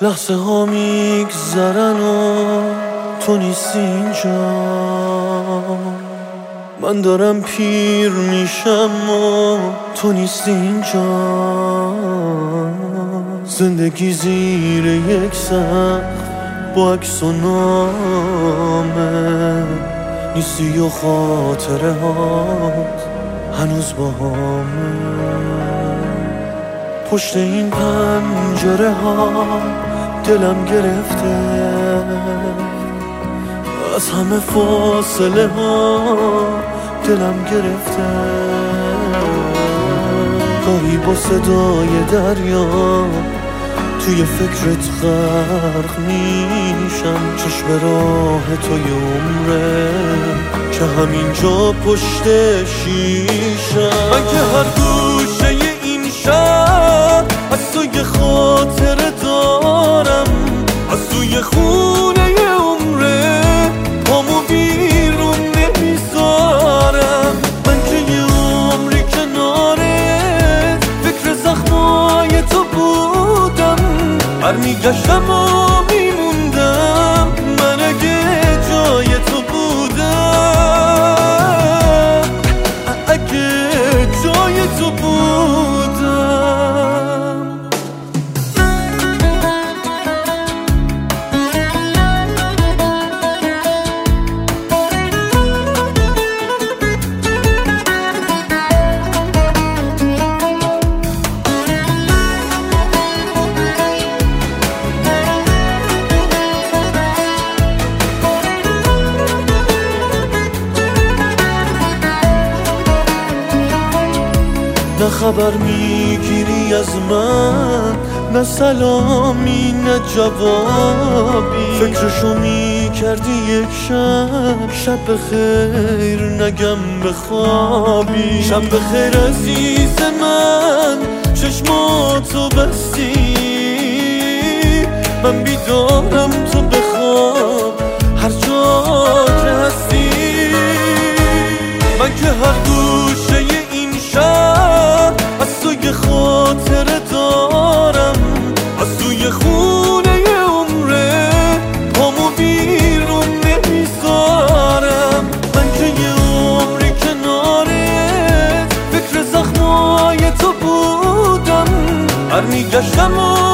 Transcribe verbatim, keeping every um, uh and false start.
لحظه ها میگذرن و تو نیستی اینجا. من دارم پیر میشم و تو نیستی اینجا. زندگی زیر یک سقف با عکس و نامه نیستی و خاطره هات هنوز با همه. پشت این پنجره ها دلم گرفته از همه فاصله ها دلم گرفته. گاهی با صدای دریا توی فکرت غرق میشم. چشم راه توی عمره که همینجا پشت شیشم. من که هر گوشه این شهر از توی خاطره دارم، از توی خونه عمره پامو بیرون نمیذارم. من که یه عمری کنارت فکر زخمای تو بودم، هر میگشتم و میموندم من اگه جای تو بودم، اگه جای تو بودم. نه خبر میگیری از من، نه سلامی نه جوابی. فکرشو میکردی یک شب، شب بخیر نگم بخوابی. شب بخیر عزیز من، چشماتو بستی، من بیدارم تو بخواب هر جا که هستی. من که هر گوشه این شهر از توی خاطره دارم، از توی خونه عمره پامو بیرون نمیذارم. من که یه عمری کنارت فکر زخمای تو بودم، هر میگشتم و